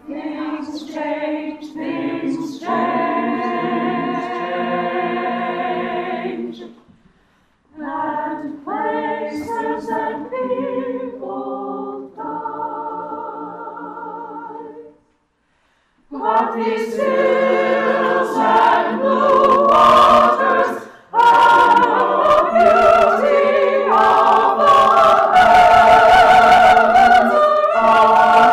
Things change, things change, and places and people die. But these hills and blue waters and the beauty of the heavens are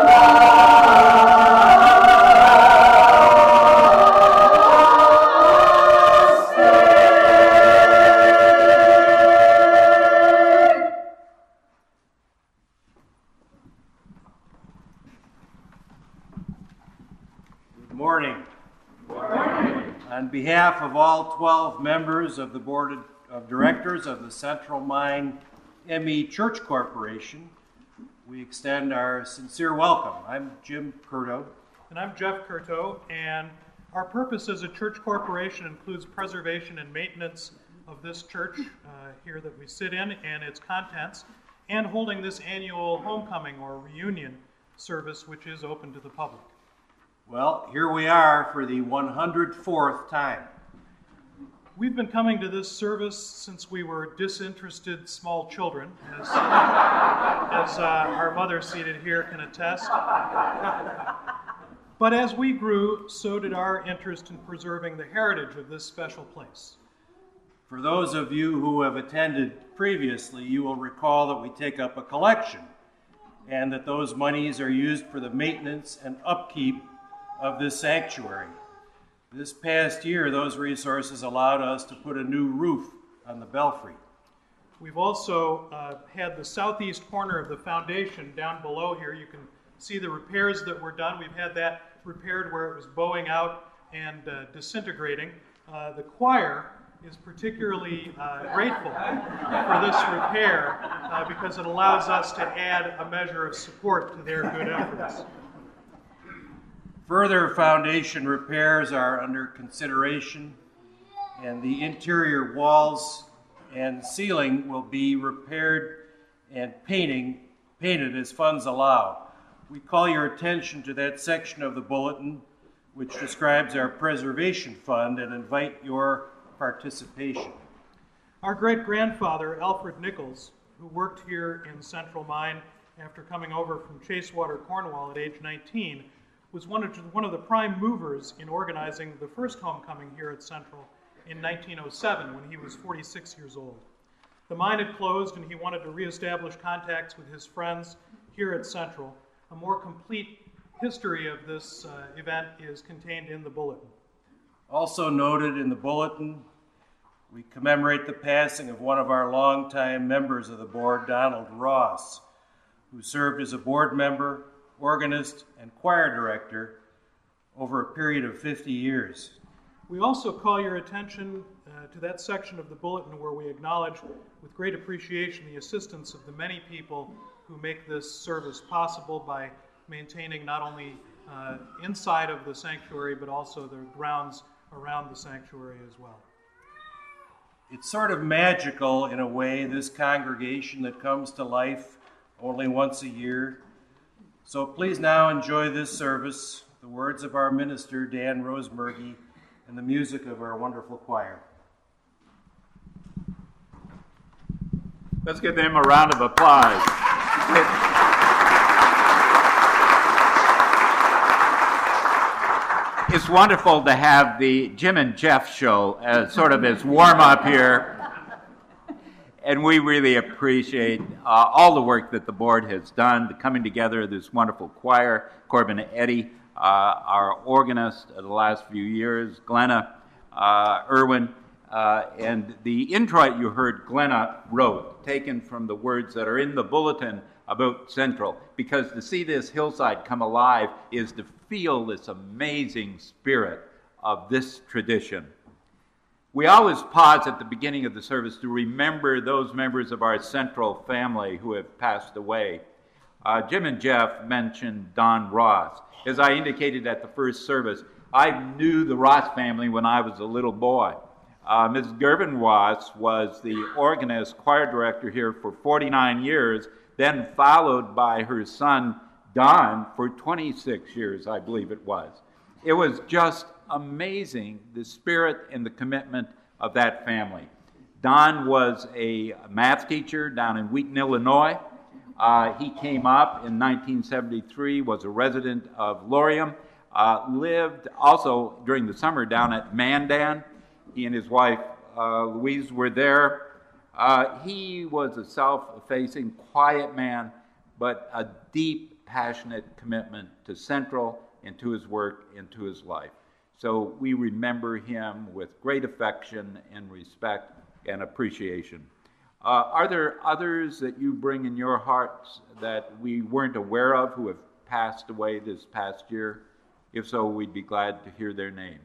On behalf of all 12 members of the Board of Directors of the Central Mine ME Church Corporation, we extend our sincere welcome. I'm Jim Curto. And I'm Jeff Curto, and our purpose as a church corporation includes preservation and maintenance of this church here that we sit in and its contents, and holding this annual homecoming or reunion service, which is open to the public. Well, here we are for the 104th time. We've been coming to this service since we were disinterested small children, as our mother seated here can attest. But as we grew, so did our interest in preserving the heritage of this special place. For those of you who have attended previously, you will recall that we take up a collection and that those monies are used for the maintenance and upkeep of this sanctuary. This past year, those resources allowed us to put a new roof on the belfry. We've also had the southeast corner of the foundation down below here. You can see the repairs that were done. We've had that repaired where it was bowing out and disintegrating. The choir is particularly grateful for this repair because it allows us to add a measure of support to their good efforts. Further foundation repairs are under consideration, and the interior walls and ceiling will be repaired and painted as funds allow. We call your attention to that section of the bulletin which describes our preservation fund and invite your participation. Our great-grandfather, Alfred Nichols, who worked here in Central Mine after coming over from Chasewater, Cornwall at age 19, was one of the prime movers in organizing the first homecoming here at Central in 1907 when he was 46 years old. The mine had closed and he wanted to reestablish contacts with his friends here at Central. A more complete history of this event is contained in the bulletin. Also noted in the bulletin, we commemorate the passing of one of our longtime members of the board, Donald Ross, who served as a board member, organist, and choir director over a period of 50 years. We also call your attention to that section of the bulletin where we acknowledge with great appreciation the assistance of the many people who make this service possible by maintaining not only inside of the sanctuary but also the grounds around the sanctuary as well. It's sort of magical in a way, this congregation that comes to life only once a year. So please now enjoy this service, the words of our minister, Dan Rosemergy, and the music of our wonderful choir. Let's give them a round of applause. It's wonderful to have the Jim and Jeff show as sort of as warm-up here. And we really appreciate all the work that the board has done, the coming together of this wonderful choir, Corbin Eddy, our organist of the last few years, Glenna Irwin, and the introit you heard Glenna wrote, taken from the words that are in the bulletin about Central, because to see this hillside come alive is to feel this amazing spirit of this tradition. We always pause at the beginning of the service to remember those members of our Central family who have passed away. Jim and Jeff mentioned Don Ross. As I indicated at the first service, I knew the Ross family when I was a little boy. Mrs. Gervin Ross was the organist, choir director here for 49 years, then followed by her son Don for 26 years, I believe it was. It was just amazing, the spirit and the commitment of that family. Don was a math teacher down in Wheaton, Illinois. He came up in 1973, was a resident of Laurium, lived also during the summer down at Mandan. He and his wife, Louise, were there. He was a self-effacing, quiet man, but a deep, passionate commitment to Central and to his work and to his life. So we remember him with great affection and respect and appreciation. Are there others that you bring in your hearts that we weren't aware of who have passed away this past year? If so, we'd be glad to hear their names.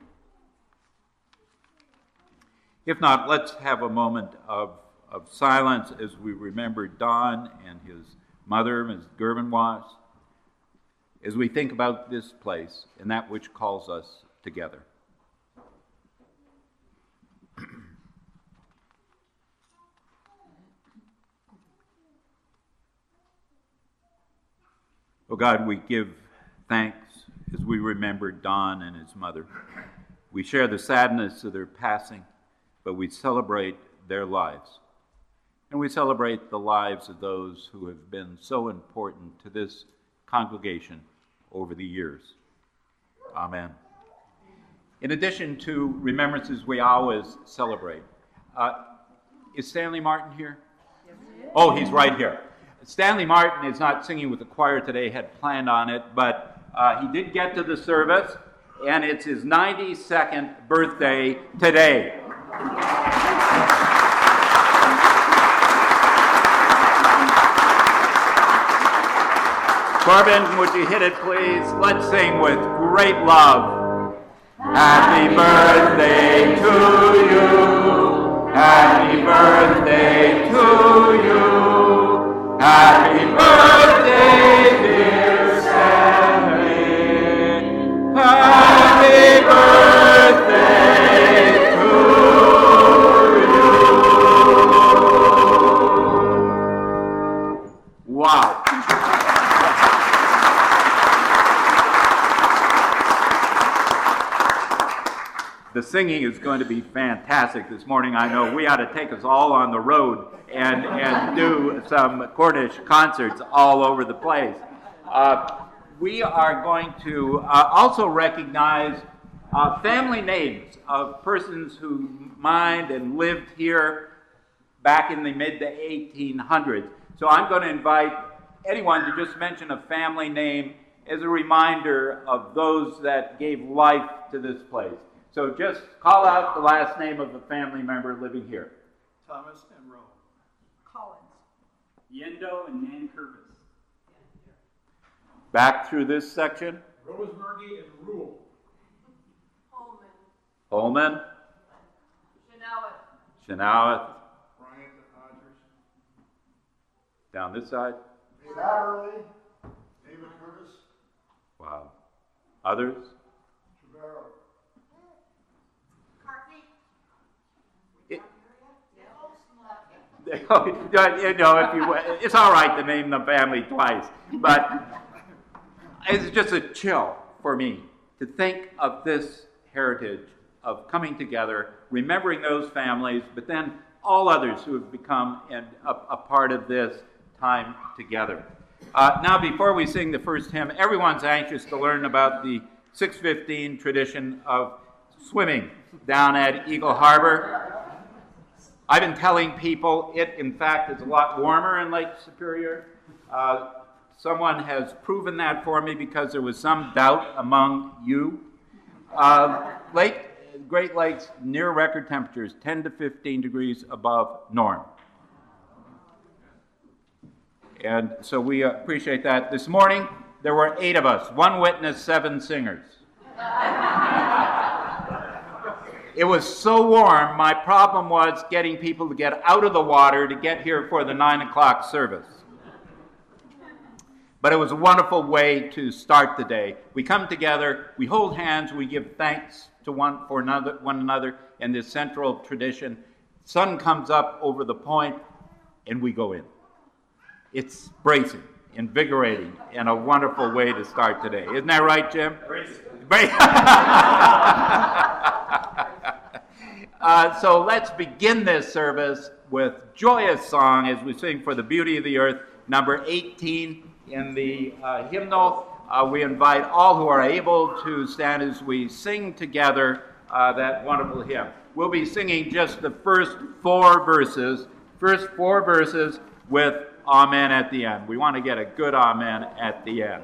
If not, let's have a moment of silence as we remember Don and his mother, Ms. Gerbenwas, as we think about this place and that which calls us together. Oh God, we give thanks as we remember Don and his mother. We share the sadness of their passing, but we celebrate their lives. And we celebrate the lives of those who have been so important to this congregation over the years. Amen. In addition to remembrances we always celebrate, is Stanley Martin here? Oh, he's right here. Stanley Martin is not singing with the choir today, had planned on it, but he did get to the service, and it's his 92nd birthday today. Corbin, would you hit it, please? Let's sing with great love. Happy birthday to you. Happy birthday to you. Happy birthday, dear Stanley. Happy birthday to you. Wow. The singing is going to be fantastic this morning. I know we ought to take us all on the road and do some Cornish concerts all over the place. We are going to also recognize family names of persons who mined and lived here back in the mid to 1800s. So I'm going to invite anyone to just mention a family name as a reminder of those that gave life to this place. So just call out the last name of a family member living here. Thomas and Rowe. Collins. Yendo and Nan Curvis. Back through this section. Rosemargy and Rule. Holman. Chenoweth. Bryant and Hodgers. Down this side. Satterley. David Curtis. Wow. Others? Trevero. You know, it's all right to name the family twice, but it's just a chill for me to think of this heritage of coming together, remembering those families, but then all others who have become a part of this time together. Now, before we sing the first hymn, everyone's anxious to learn about the 615 tradition of swimming down at Eagle Harbor. I've been telling people it, in fact, is a lot warmer in Lake Superior. Someone has proven that for me because there was some doubt among you. Great Lakes, near record temperatures, 10 to 15 degrees above norm. And so we appreciate that. This morning, there were 8 of us, 1 witness, 7 singers. It was so warm, my problem was getting people to get out of the water to get here for the 9 o'clock service. But it was a wonderful way to start the day. We come together, we hold hands, we give thanks to one another in this central tradition. Sun comes up over the point, and we go in. It's bracing. invigorating, and a wonderful way to start today. Isn't that right, Jim? So let's begin this service with joyous song as we sing For the Beauty of the Earth, number 18 in the hymnal. We invite all who are able to stand as we sing together that wonderful hymn. We'll be singing just the first four verses with amen at the end. We want to get a good amen at the end.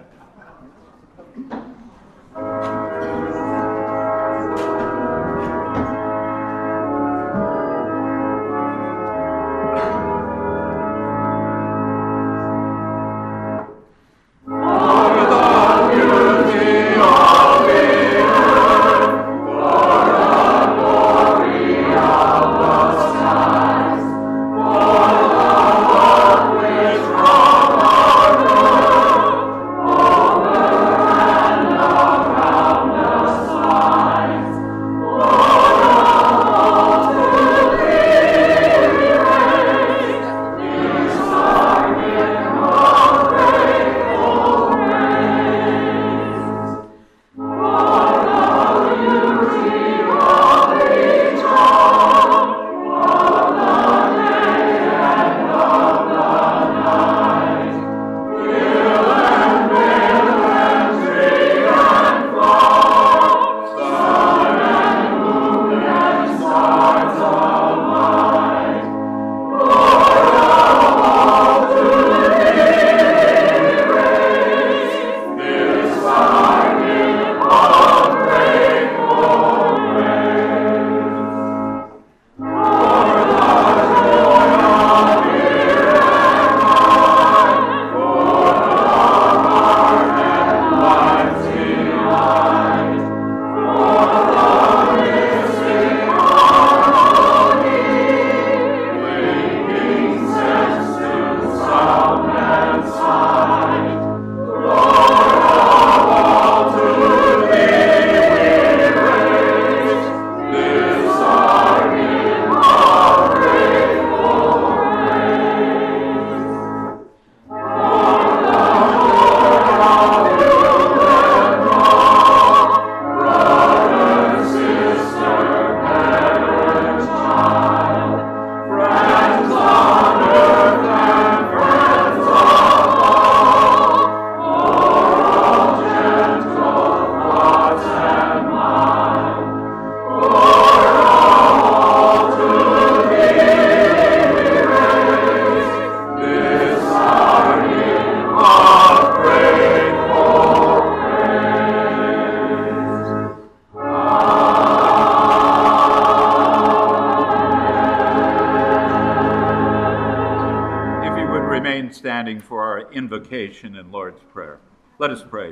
Standing for our invocation and Lord's Prayer. Let us pray.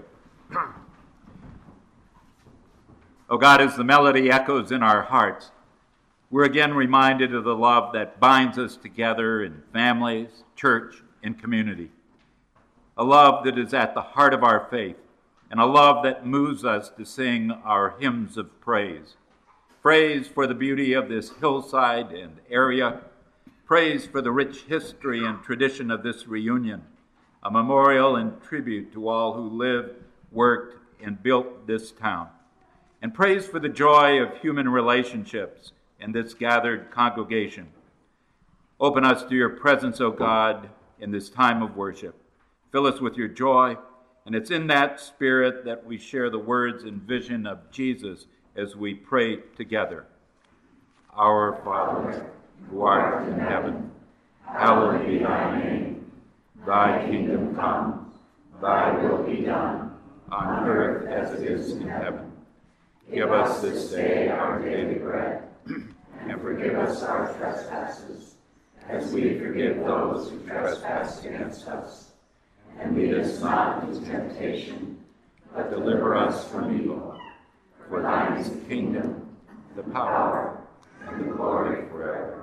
O God, as the melody echoes in our hearts, we're again reminded of the love that binds us together in families, church, and community. A love that is at the heart of our faith, and a love that moves us to sing our hymns of praise. Praise for the beauty of this hillside and area. Praise for the rich history and tradition of this reunion, a memorial and tribute to all who lived, worked, and built this town. And praise for the joy of human relationships in this gathered congregation. Open us to your presence, O God, in this time of worship. Fill us with your joy, and it's in that spirit that we share the words and vision of Jesus as we pray together. Our Father, who art in heaven, hallowed be thy name. Thy kingdom come, thy will be done, on earth as it is in heaven. Give us this day our daily bread, and forgive us our trespasses, as we forgive those who trespass against us. And lead us not into temptation, but deliver us from evil. For thine is the kingdom, the power, and the glory forever.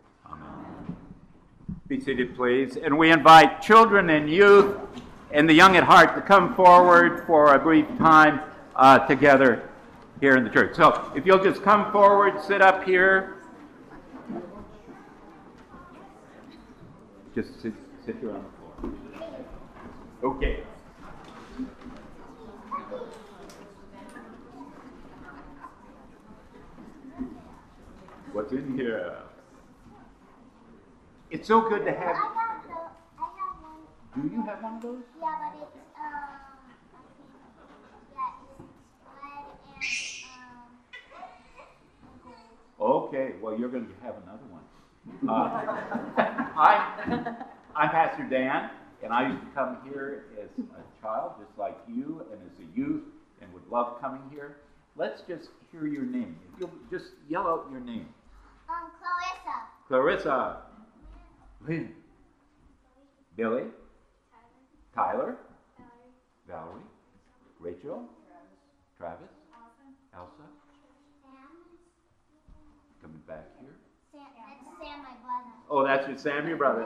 Be seated, please. And we invite children and youth and the young at heart to come forward for a brief time together here in the church. So if you'll just come forward, sit up here. Just sit here on the floor. Okay. What's in here? It's so good to have. I have one. Do you have one of those? Yeah, but it's it's red and gold. Okay, well, you're going to have another one. I'm Pastor Dan, and I used to come here as a child, just like you, and as a youth, and would love coming here. Let's just hear your name. If you'll just yell out your name. Clarissa. Clarissa. Lynn. Billy. Tyler. Valerie. Rachel. Travis. Elsa. Coming back here. That's Sam, my brother. Oh, that's your Sam, your brother.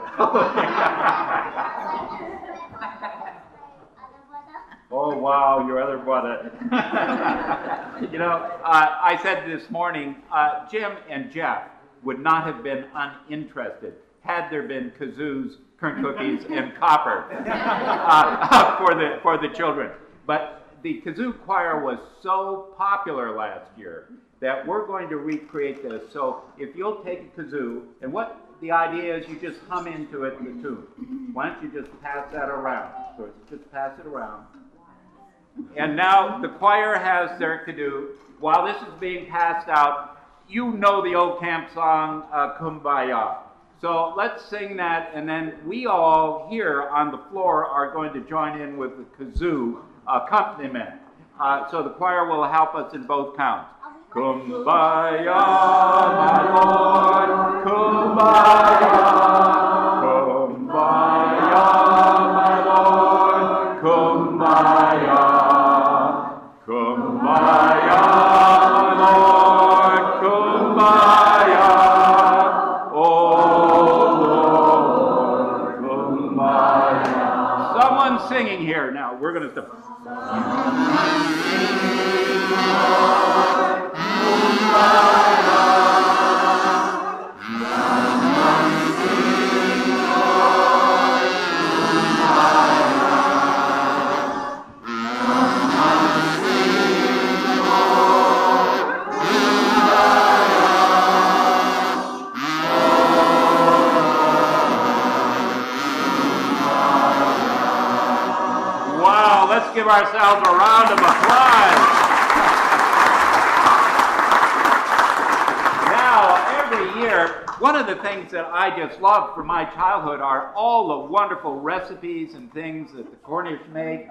Oh, wow, your other brother. You know, I said this morning, Jim and Jeff would not have been uninterested had there been kazoos, currant cookies, and copper for the children. But the kazoo choir was so popular last year that we're going to recreate this. So if you'll take a kazoo, and what the idea is, you just hum into it in the tune. Why don't you just pass that around? So just pass it around. And now the choir has their kazoo. While this is being passed out, you know the old camp song, Kumbaya. So let's sing that, and then we all here on the floor are going to join in with the kazoo accompaniment. So the choir will help us in both counts. Kumbaya, my Lord, Kumbaya, Kumbaya, my Lord, Kumbaya, Kumbaya, my Lord, Kumbaya, oh Lord, Kumbaya. Someone's singing here now. We're going to stop. Wow, let's give ourselves a round of applause. Now, every year, one of the things that I just love from my childhood are all the wonderful recipes and things that the Cornish make.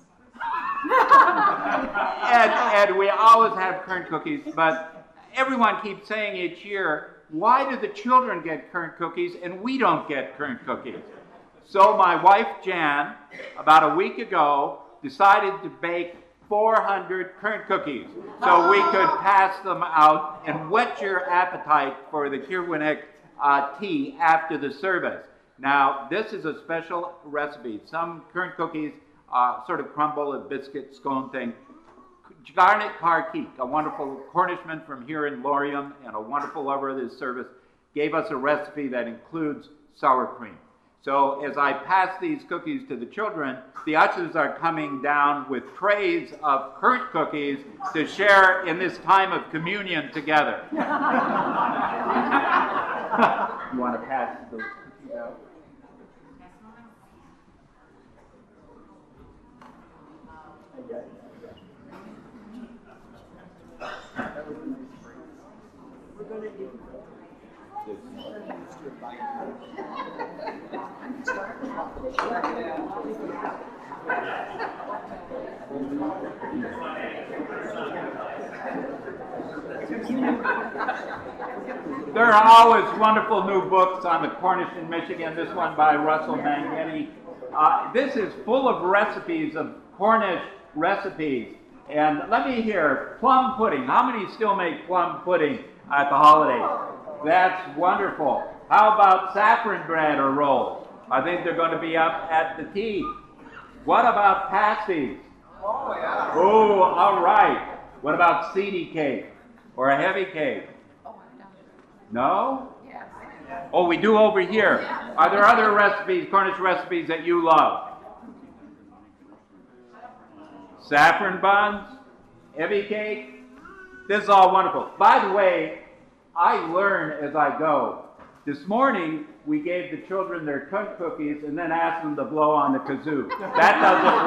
and we always have currant cookies, but everyone keeps saying each year, why do the children get currant cookies and we don't get currant cookies? So my wife, Jan, about a week ago, decided to bake 400 currant cookies so we could pass them out and whet your appetite for the Kirwinnick tea after the service. Now, this is a special recipe. Some currant cookies sort of crumble, a biscuit scone thing. Garnet Parkeek, a wonderful Cornishman from here in Lorium and a wonderful lover of this service, gave us a recipe that includes sour cream. So as I pass these cookies to the children, the ushers are coming down with trays of currant cookies to share in this time of communion together. You want to pass those cookies out? There are always wonderful new books on the Cornish in Michigan. This one by Russell Mangetti. This is full of recipes, of Cornish recipes. And let me hear, plum pudding. How many still make plum pudding at the holidays? That's wonderful. How about saffron bread or rolls? I think they're going to be up at the tea. What about pasties? Oh, yeah. Oh, all right. What about seedy cake or a heavy cake? No? Yes. Oh, we do over here. Are there other recipes, Cornish recipes, that you love? saffron buns, heavy cake. This is all wonderful. By the way, I learn as I go. This morning, we gave the children their cut cookies and then asked them to blow on the kazoo. That doesn't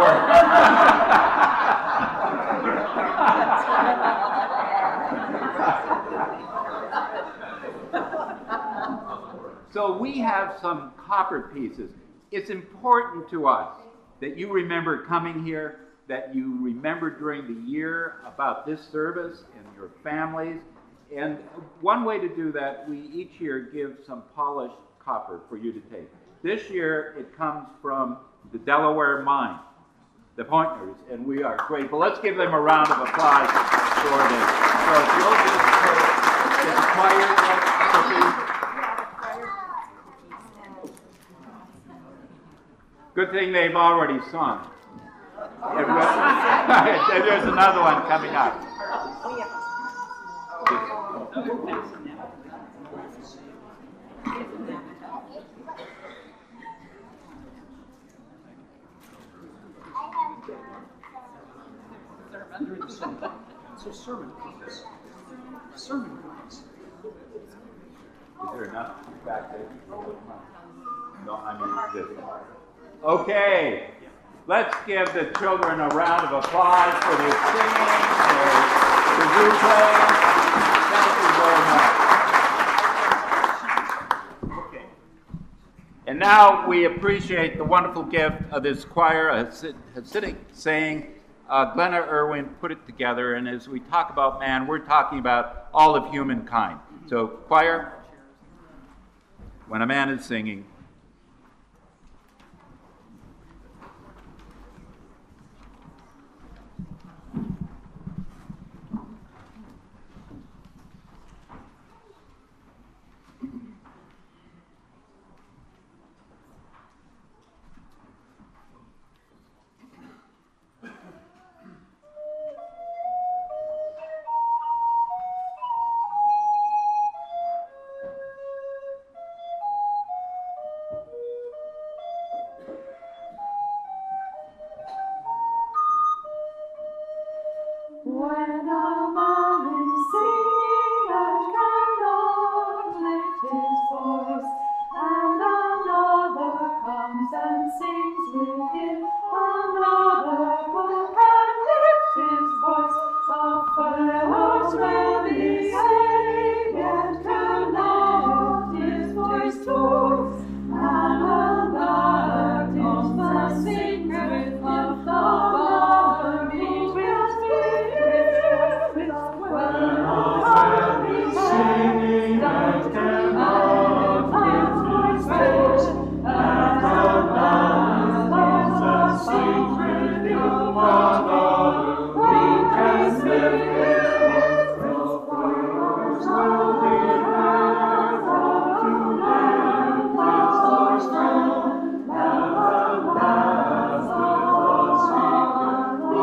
work. So we have some copper pieces. It's important to us that you remember coming here, that you remember during the year about this service and your families. And one way to do that, we each year give some polished copper for you to take. This year, it comes from the Delaware mine, the Pointners, and we are grateful. Let's give them a round of applause for this. So if you'll just get the choir cookies. Good thing they've already sung. There's another one coming up. So sermon cookies. Sermon cookies. Is there enough back there? No, I mean this. Okay, let's give the children a round of applause for their singing, their kazoo playing. Thank you very much. Okay. And now we appreciate the wonderful gift of this choir, a Hasidic saying. Glenna Irwin put it together, and as we talk about man, we're talking about all of humankind. So, choir, when a man is singing, When a man is singing and cannot lift his voice, and another comes and sings with him, another who can lift his voice, a first will be saved and cannot lift his voice, and another comes and sings with him, another will be singing and cannot lift his voice, and another sings with you, another who can lift his voice, the first will be able to lift his voice down, and another singing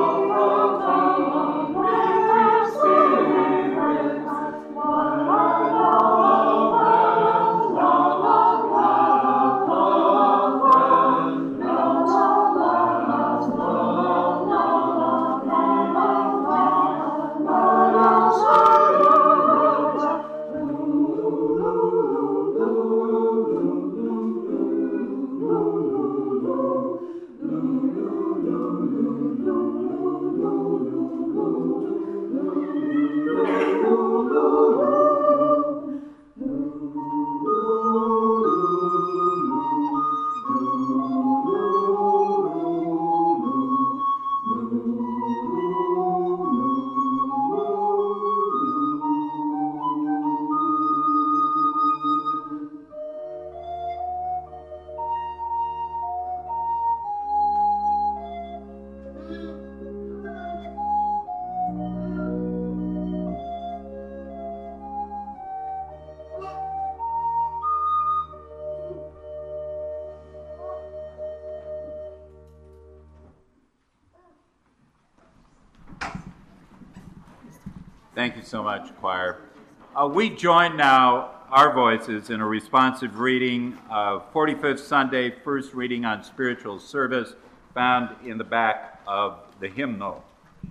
Thank you so much, choir. We join now our voices in a responsive reading of 45th Sunday, first reading on spiritual service, found in the back of the hymnal.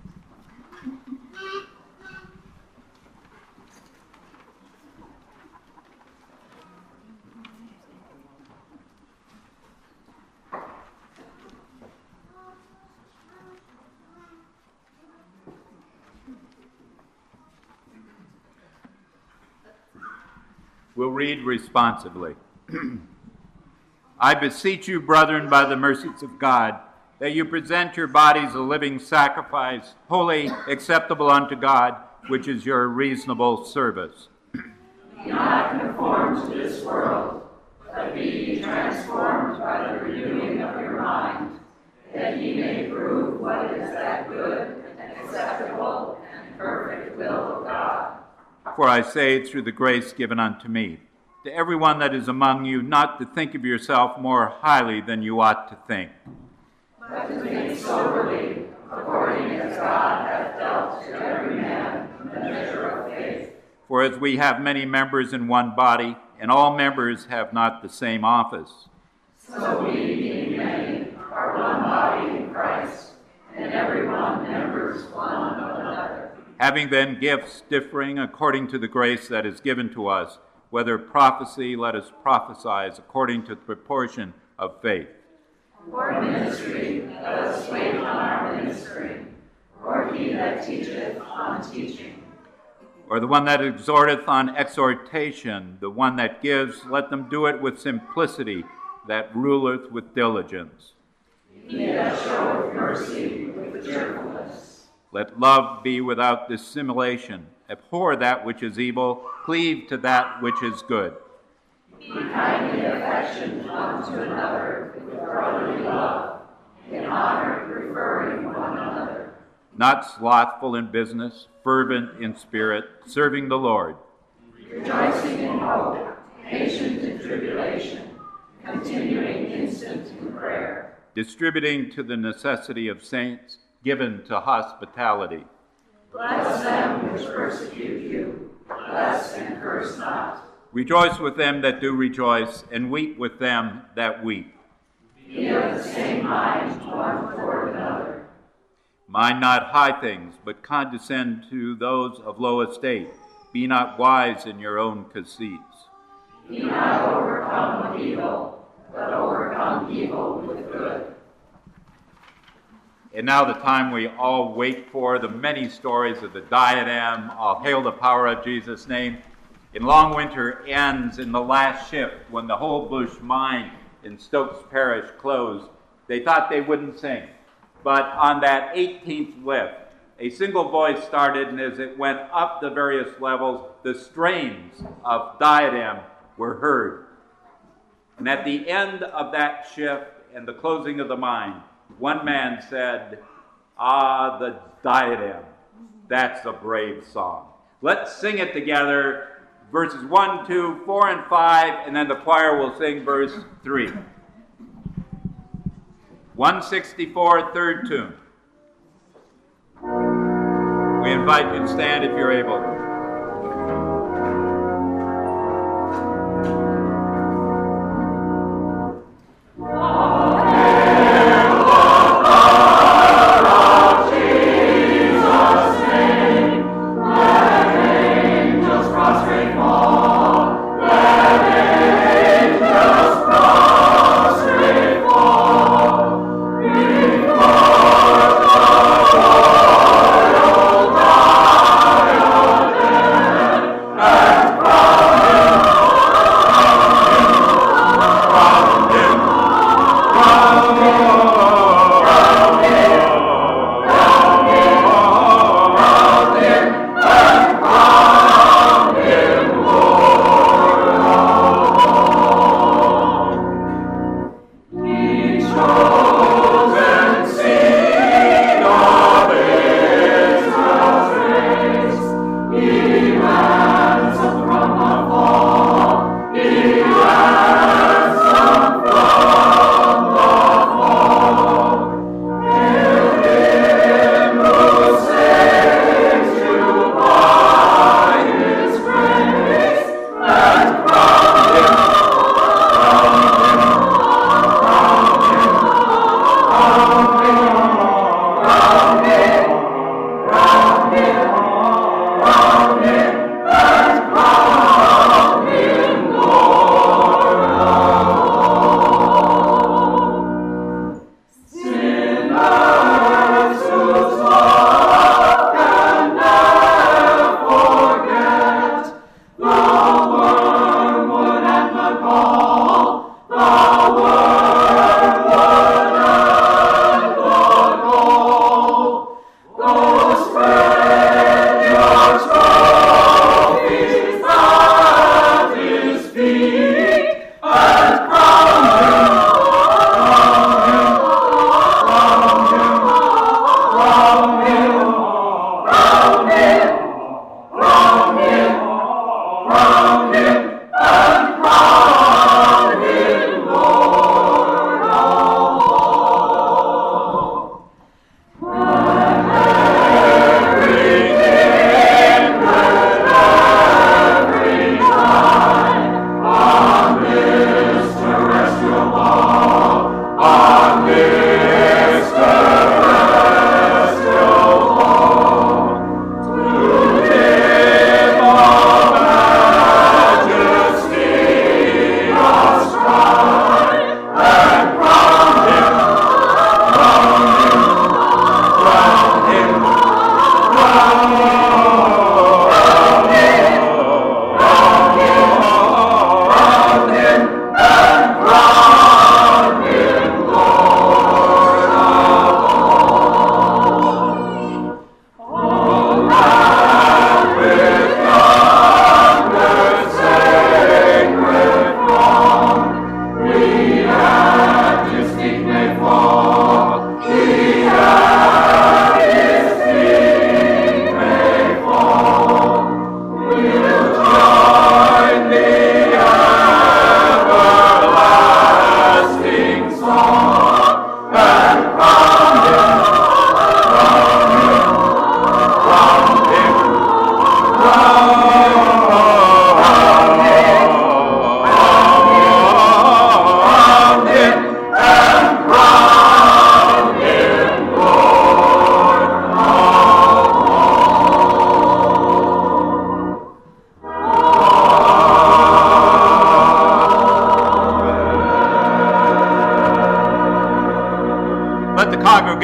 We'll read responsively. I beseech you, brethren, by the mercies of God, that you present your bodies a living sacrifice, holy, acceptable unto God, which is your reasonable service. Be not conformed to this world, but be ye transformed by the renewing of your mind, that ye may prove what is that good and acceptable and perfect will of God. For I say, through the grace given unto me, to everyone that is among you, not to think of yourself more highly than you ought to think, but to think soberly, according as God hath dealt to every man the measure of faith. For as we have many members in one body, and all members have not the same office, so we, being many, are one body in Christ, and every one members one of another. Having then gifts differing according to the grace that is given to us, whether prophecy, let us prophesy according to the proportion of faith. Or ministry, let us wait on our ministering. Or he that teacheth on teaching. Or the one that exhorteth on exhortation, the one that gives, let them do it with simplicity, that ruleth with diligence. He that showeth mercy with cheerfulness. Let love be without dissimulation. Abhor that which is evil, cleave to that which is good. Be kindly affectioned one to another with brotherly love, in honor preferring one another. Not slothful in business, fervent in spirit, serving the Lord. Rejoicing in hope, patient in tribulation, continuing instant in prayer. Distributing to the necessity of saints, given to hospitality. Bless them which persecute you. Bless and curse not. Rejoice with them that do rejoice, and weep with them that weep. Be of the same mind one toward another. Mind not high things, but condescend to those of low estate. Be not wise in your own conceits. Be not overcome with evil, but overcome evil with good. And now the time we all wait for, the many stories of the diadem. All hail the power of Jesus' name. In long winter ends in the last shift when the Holbush mine in Stokes Parish closed. They thought they wouldn't sing. But on that 18th lift, a single voice started, and as it went up the various levels, the strains of diadem were heard. And at the end of that shift and the closing of the mine, one man said, "Ah, the diadem, that's a brave song." Let's sing it together, verses 1, 2, 4, and 5, and then the choir will sing verse 3. 164, third tune. We invite you to stand if you're able. Oh,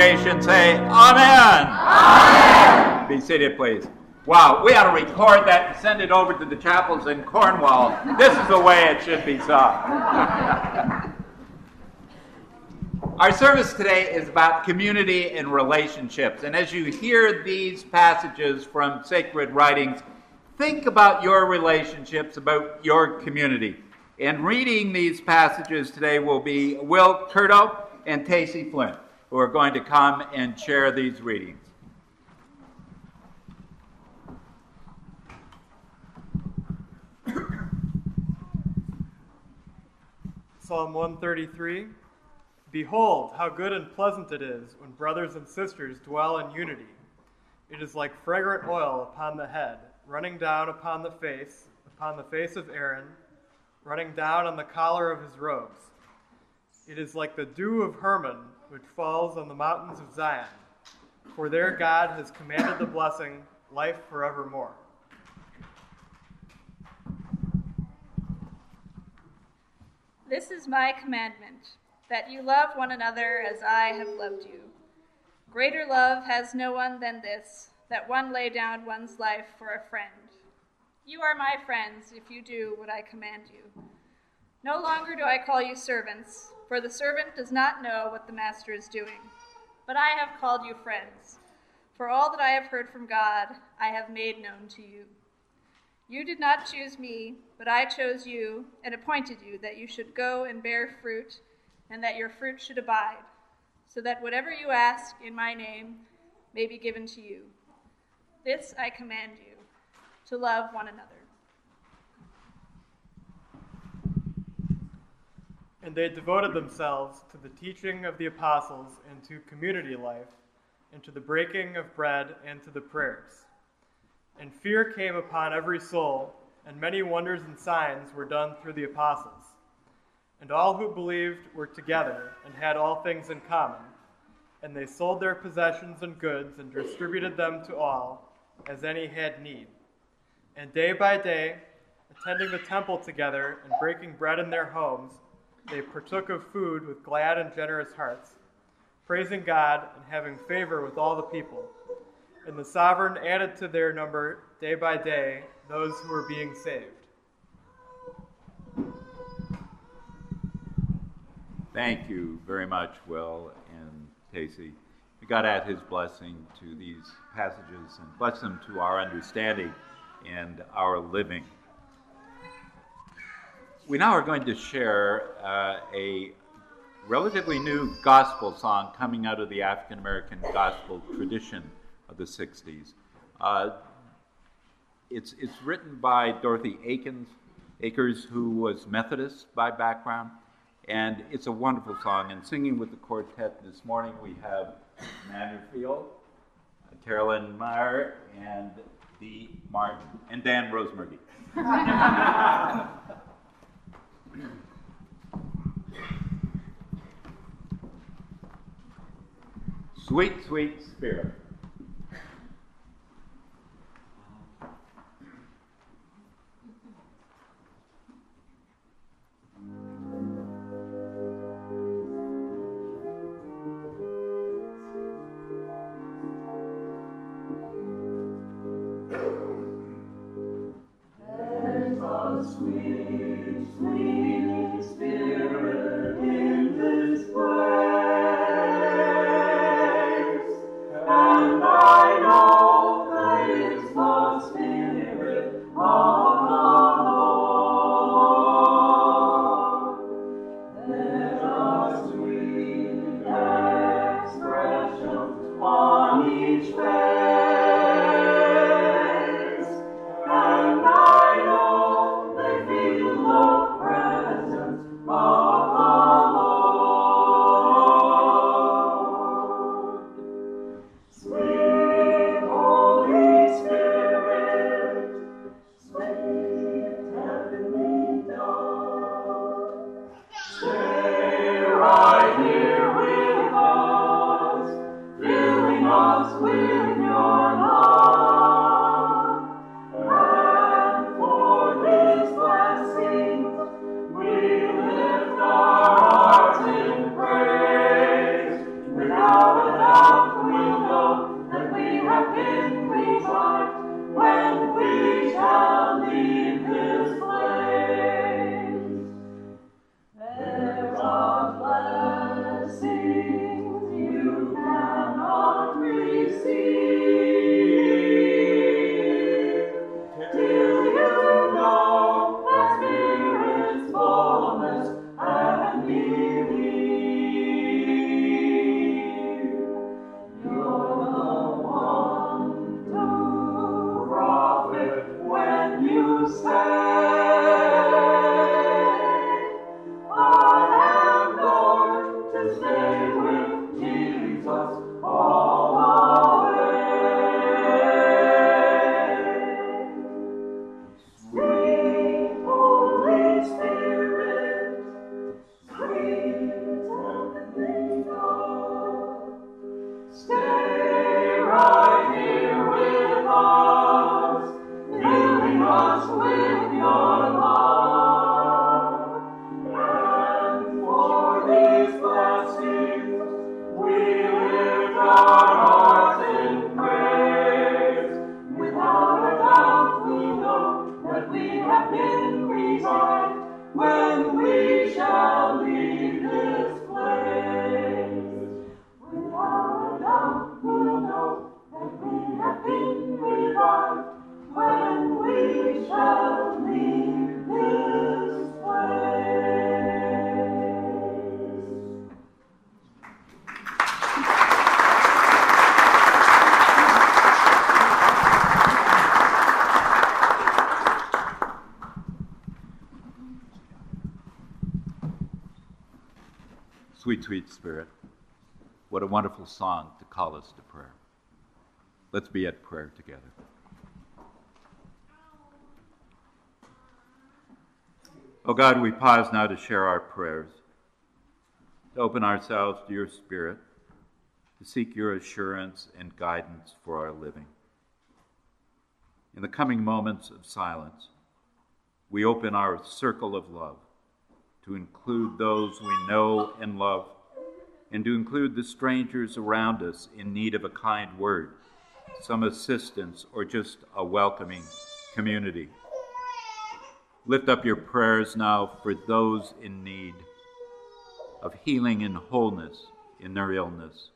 congregation say Amen. Amen. Be seated, please. Wow, we ought to record that and send it over to the chapels in Cornwall. This is the way it should be sung. Our service today is about community and relationships. And as you hear these passages from sacred writings, think about your relationships, about your community. And reading these passages today will be Will Curto and Tacey Flint, who are going to come and share these readings. Psalm 133. Behold, how good and pleasant it is when brothers and sisters dwell in unity. It is like fragrant oil upon the head, running down upon the face of Aaron, running down on the collar of his robes. It is like the dew of Hermon, which falls on the mountains of Zion. For there God has commanded the blessing, life forevermore. This is my commandment, that you love one another as I have loved you. Greater love has no one than this, that one lay down one's life for a friend. You are my friends if you do what I command you. No longer do I call you servants, for the servant does not know what the master is doing. But I have called you friends, for all that I have heard from God I have made known to you. You did not choose me, but I chose you and appointed you that you should go and bear fruit, and that your fruit should abide, so that whatever you ask in my name may be given to you. This I command you, to love one another. And they devoted themselves to the teaching of the apostles and to community life, and to the breaking of bread and to the prayers. And fear came upon every soul, and many wonders and signs were done through the apostles. And all who believed were together and had all things in common, and they sold their possessions and goods and distributed them to all, as any had need. And day by day, attending the temple together and breaking bread in their homes, they partook of food with glad and generous hearts, praising God and having favor with all the people. And the sovereign added to their number day by day those who were being saved. Thank you very much, Will and Tacey. May God add his blessing to these passages and bless them to our understanding and our living. We now are going to share a relatively new gospel song coming out of the African American gospel tradition of the 60s. It's written by Dorothy Akers, who was Methodist by background, and it's a wonderful song. And singing with the quartet this morning, we have Mander Field, Carolyn Meyer, and Dan Rosemurgy. Sweet, sweet spirit. Sweet, sweet spirit in this place, and I know that it's the Spirit of the Lord. Let us sweet expressions on each face, and I know they feel the presence Sweet, sweet Spirit, what a wonderful song to call us to prayer. Let's be at prayer together. Oh God, we pause now to share our prayers, to open ourselves to your Spirit, to seek your assurance and guidance for our living. In the coming moments of silence, we open our circle of love to include those we know and love, and to include the strangers around us in need of a kind word, some assistance, or just a welcoming community. Lift up your prayers now for those in need of healing and wholeness in their illness.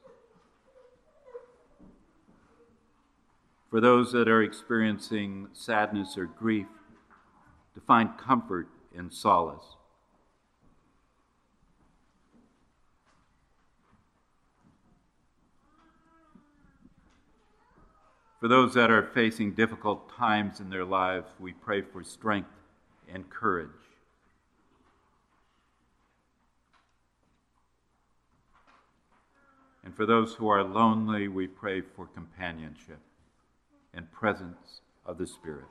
For those that are experiencing sadness or grief, to find comfort and solace. For those that are facing difficult times in their lives, we pray for strength and courage. And for those who are lonely, we pray for companionship and presence of the Spirit.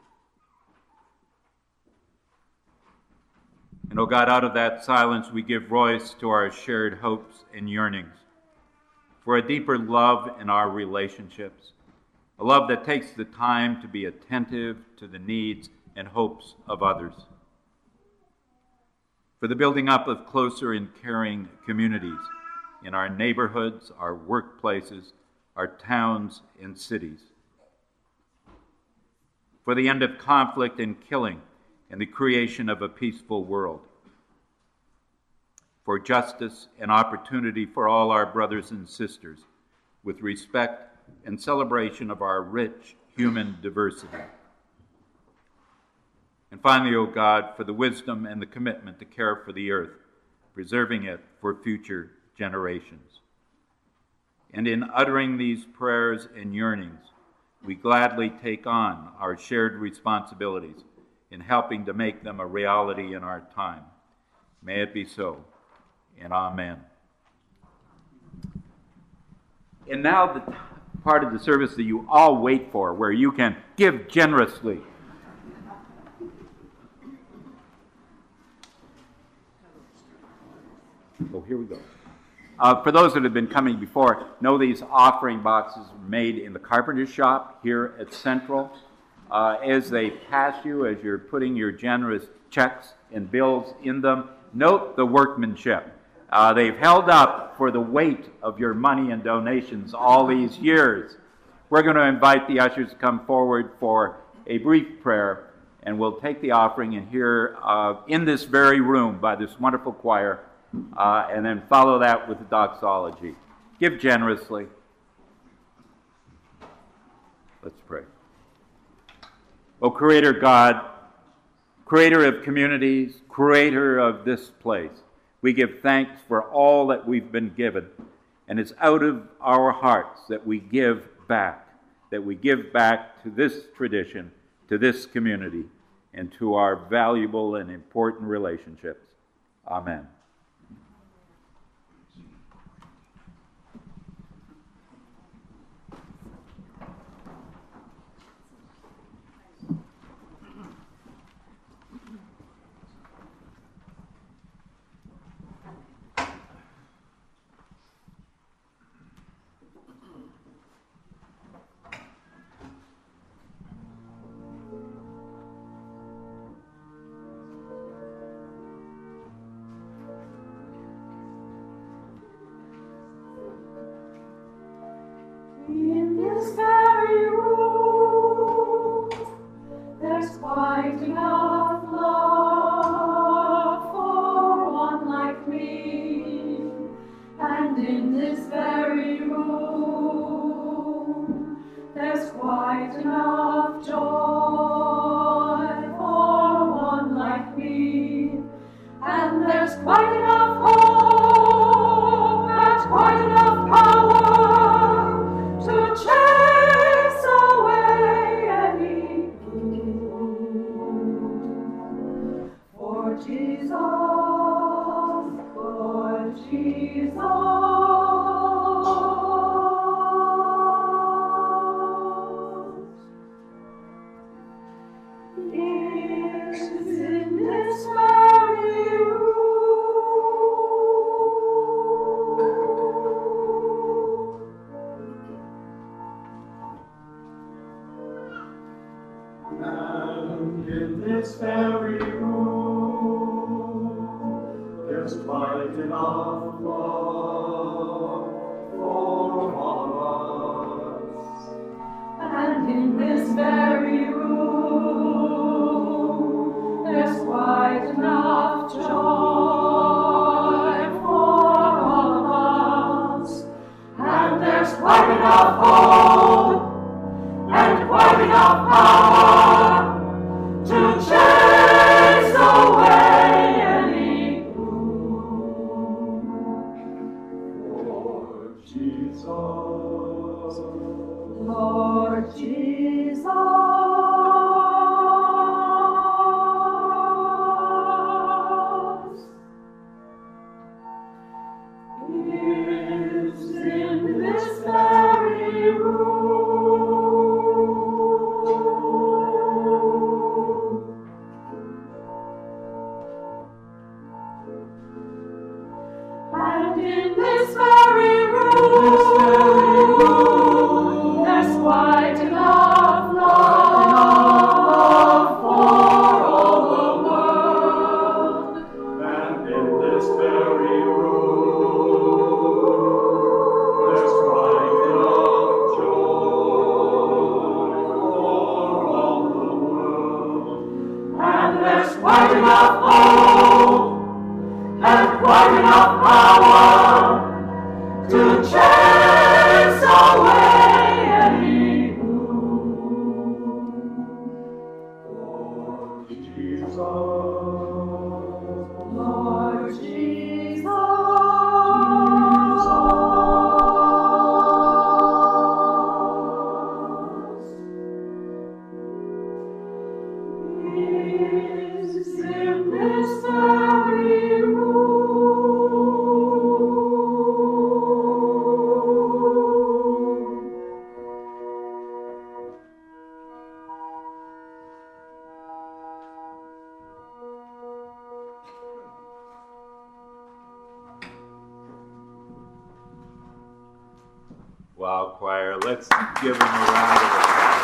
And, oh God, out of that silence we give voice to our shared hopes and yearnings for a deeper love in our relationships, a love that takes the time to be attentive to the needs and hopes of others. For the building up of closer and caring communities in our neighborhoods, our workplaces, our towns and cities. For the end of conflict and killing and the creation of a peaceful world. For justice and opportunity for all our brothers and sisters, with respect and celebration of our rich human diversity. And finally, O God, for the wisdom and the commitment to care for the earth, preserving it for future generations. And in uttering these prayers and yearnings, we gladly take on our shared responsibilities in helping to make them a reality in our time. May it be so, and amen. And now the part of the service that you all wait for, where you can give generously. Oh, here we go. For those that have been coming before, know these offering boxes were made in the carpenter's shop here at Central. As they pass you, as you're putting your generous checks and bills in them, note the workmanship. They've held up for the weight of your money and donations all these years. We're going to invite the ushers to come forward for a brief prayer, and we'll take the offering and hear in this very room by this wonderful choir, and then follow that with the doxology. Give generously. Let's pray. O Creator God, Creator of communities, Creator of this place, we give thanks for all that we've been given, and it's out of our hearts that we give back to this tradition, to this community, and to our valuable and important relationships. Amen. In this very room, there's quite enough love for one like me. And in this very room, there's quite enough joy for one like me. And there's quite enough hope and quite enough power to chase away any gloom. For Jesus And in this very room, there's quite enough love for all of us. And in this very room, there's quite enough joy for all of us. And there's quite enough hope and quite enough power to chase away any gloom. Lord Jesus, Lord Jesus, is in this very room. And in this very room, there's quite enough love for all the world. And in this very room, there's quite enough joy for all the world. And there's quite enough hope and quite enough power to chase away any gloom. Lord Jesus, Lord Jesus, is in this very room. Wow, choir, let's give them a round of applause.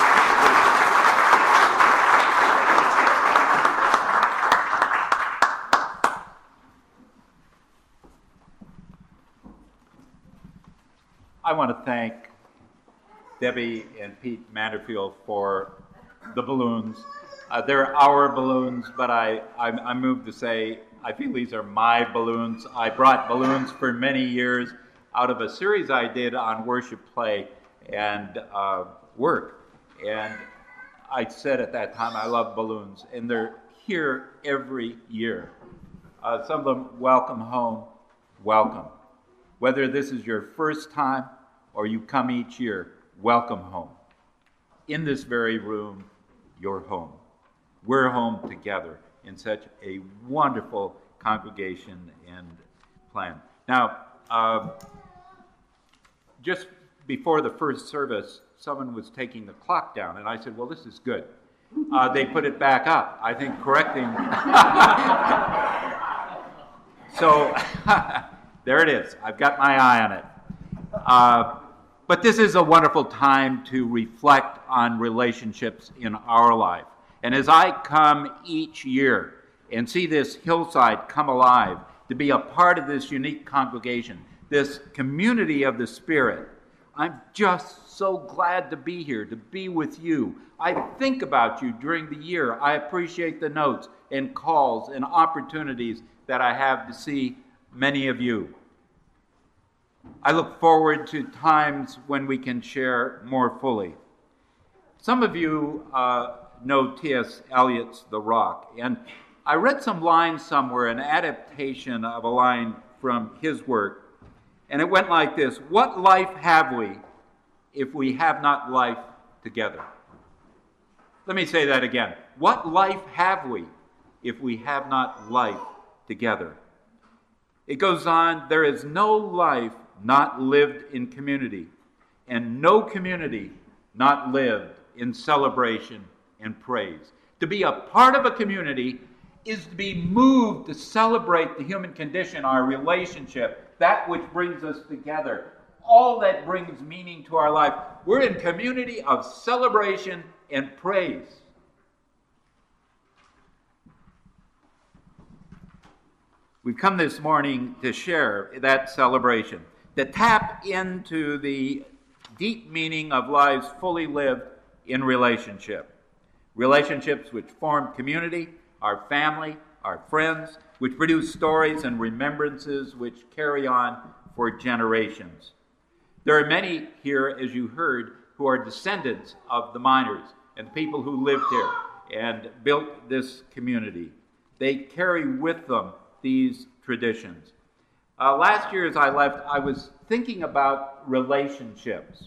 I want to thank Debbie and Pete Manderfield for the balloons. They're our balloons, but I'm moved to say I feel these are my balloons. I brought balloons for many years out of a series I did on worship play and work. And I said at that time, I love balloons, and they're here every year. Some of them, welcome home, welcome. Whether this is your first time or you come each year, welcome home. In this very room, you're home. We're home together in such a wonderful congregation and plan. Now, just before the first service, someone was taking the clock down, and I said, well, this is good. They put it back up, I think correcting. So, there it is. I've got my eye on it. But this is a wonderful time to reflect on relationships in our life. And as I come each year and see this hillside come alive, to be a part of this unique congregation, this community of the Spirit, I'm just so glad to be here, to be with you. I think about you during the year. I appreciate the notes and calls and opportunities that I have to see many of you. I look forward to times when we can share more fully. Some of you know T.S. Eliot's The Rock, and I read some lines somewhere, an adaptation of a line from his work, and it went like this: what life have we if we have not life together? Let me say that again. What life have we if we have not life together? It goes on, there is no life not lived in community, and no community not lived in celebration and praise. To be a part of a community is to be moved to celebrate the human condition, our relationship, that which brings us together, all that brings meaning to our life. We're in community of celebration and praise. We've come this morning to share that celebration, to tap into the deep meaning of lives fully lived in relationship. Relationships which form community, our family, our friends, which produce stories and remembrances which carry on for generations. There are many here, as you heard, who are descendants of the miners and the people who lived here and built this community. They carry with them these traditions. Last year as I left, I was thinking about relationships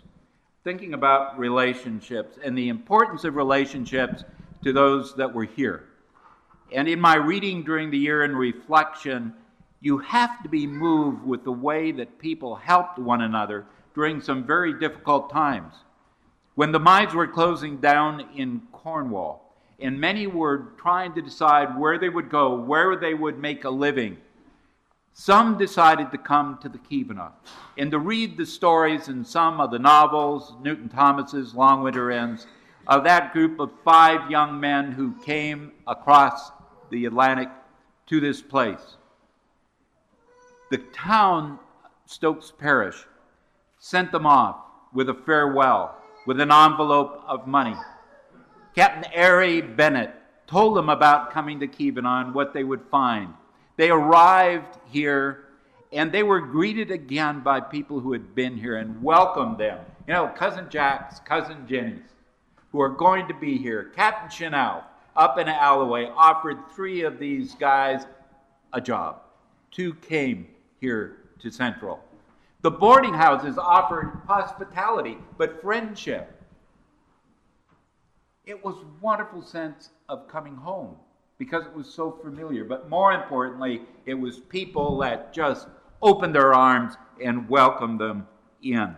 and the importance of relationships to those that were here. And in my reading during the year and reflection, you have to be moved with the way that people helped one another during some very difficult times. When the mines were closing down in Cornwall, and many were trying to decide where they would go, where they would make a living, some decided to come to the Keweenaw and to read the stories in some of the novels, Newton Thomas's Long Winter Ends, of that group of 5 young men who came across the Atlantic to this place. The town, Stokes Parish, sent them off with a farewell, with an envelope of money. Captain Airy Bennett told them about coming to Keweenaw and what they would find. They arrived here, and they were greeted again by people who had been here and welcomed them. You know, Cousin Jack's, Cousin Jenny's, who are going to be here. Captain Chanel, up in Alloway, offered 3 of these guys a job. 2 came here to Central. The boarding houses offered hospitality, but friendship. It was a wonderful sense of coming home because it was so familiar. But more importantly, it was people that just opened their arms and welcomed them in.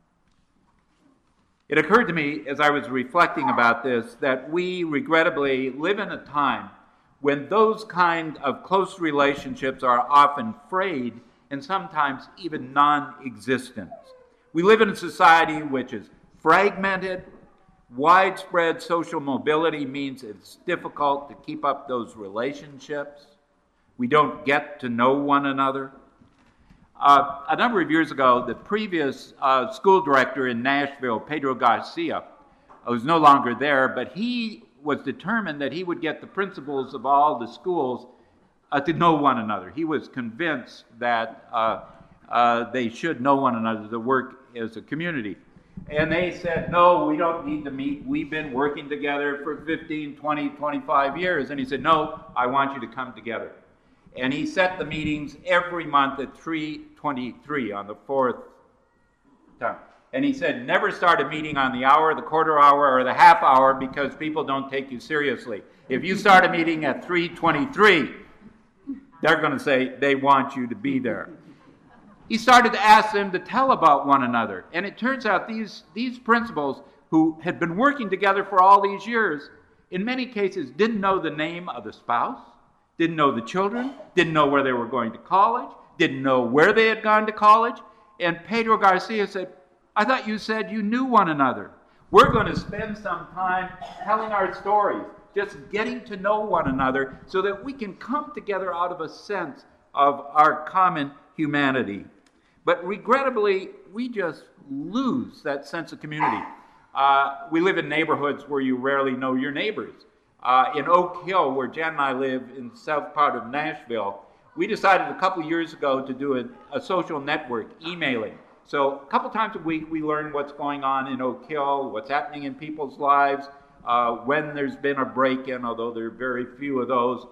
It occurred to me as I was reflecting about this that we regrettably live in a time when those kind of close relationships are often frayed and sometimes even non-existent. We live in a society which is fragmented. Widespread social mobility means it's difficult to keep up those relationships. We don't get to know one another. A number of years ago, the previous school director in Nashville, Pedro Garcia, was no longer there, but he was determined that he would get the principals of all the schools to know one another. He was convinced that they should know one another to work as a community. And they said, no, we don't need to meet. We've been working together for 15, 20, 25 years. And he said, no, I want you to come together. And he set the meetings every month at 3:23 on the 4th time. And he said, never start a meeting on the hour, the quarter hour, or the half hour because people don't take you seriously. If you start a meeting at 3:23, they're going to say they want you to be there. He started to ask them to tell about one another. And it turns out these principals who had been working together for all these years, in many cases didn't know the name of the spouse, didn't know the children, didn't know where they were going to college, didn't know where they had gone to college. And Pedro Garcia said, I thought you said you knew one another. We're going to spend some time telling our stories, just getting to know one another so that we can come together out of a sense of our common humanity. But regrettably, we just lose that sense of community. We live in neighborhoods where you rarely know your neighbors. In Oak Hill, where Jen and I live in the south part of Nashville, we decided a couple years ago to do a social network, emailing. So a couple times a week, we learn what's going on in Oak Hill, what's happening in people's lives, when there's been a break-in, although there are very few of those.